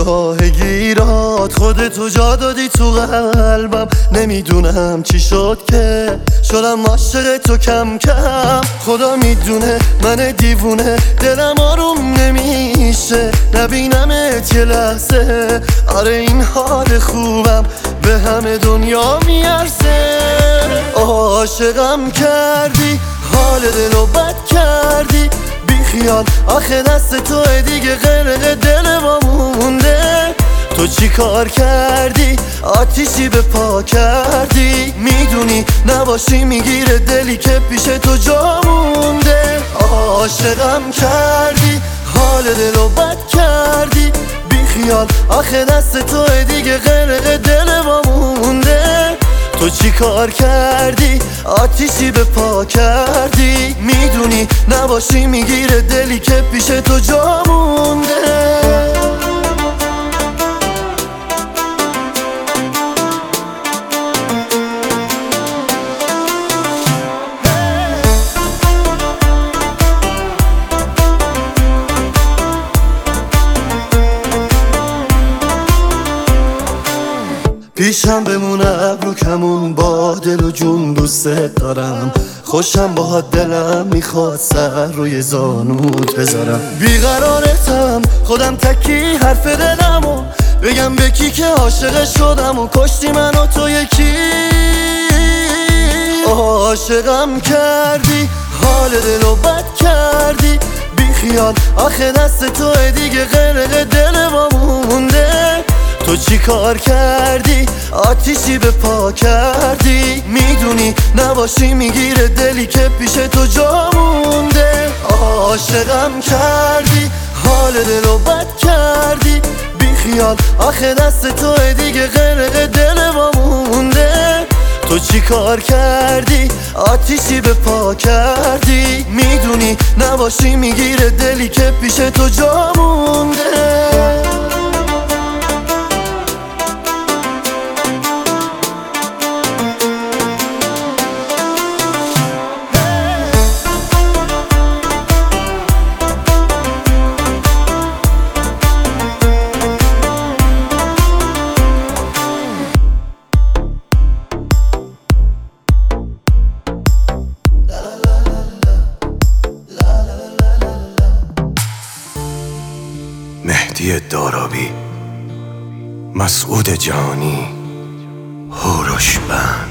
راه گیرات خودتو جا دادی تو قلبم. نمیدونم چی شد که شدم عاشق تو کم کم. خدا میدونه من دیوونه دلم آروم نمیشه نبینمت یه لحظه. آره این حال خوبم به همه دنیا میارزه. عاشقم کردی حال دلو بد کردی بیخیال آخه دست توه دیگه غرق دل ما مونده. تو چی کار کردی آتیشی به پا کردی میدونی نباشی میگیره دلی که پیش تو جا مونده. عاشقم کردی حال دلو بد کردی بیخیال آخه دست توه دیگه غرق دل ما مونده. تو چی کار کردی آتیشی به پا کردی میدونی نباشی میگیره دلی که پیش تو جا مونده. پیشم بمونه ابرو کمون با دل و جون دوست دارم. خوشم با دلم میخواد سر روی زانوت بذارم. بیقرارتم خودم تکی حرف دلمو بگم به کی که عاشق شدم و کشتی من و تو یکی. عاشقم کردی حال دلو بد کردی بیخیال آخه دست توه دیگه غرق دل ما مونده. تو چی کار کردی آتیشی به پا کردی میدونی نباشی میگیره دلی که پیش تو جا مونده. عاشقم کردی حال دلو بد کردی بیخیال آخه دست توه دیگه غرق دل ما مونده. تو چی کار کردی آتیشی به پا کردی میدونی نباشی میگیره دلی که پیش تو جا مونده. مهدی دارابی، مسعود جانی، هوروش بند.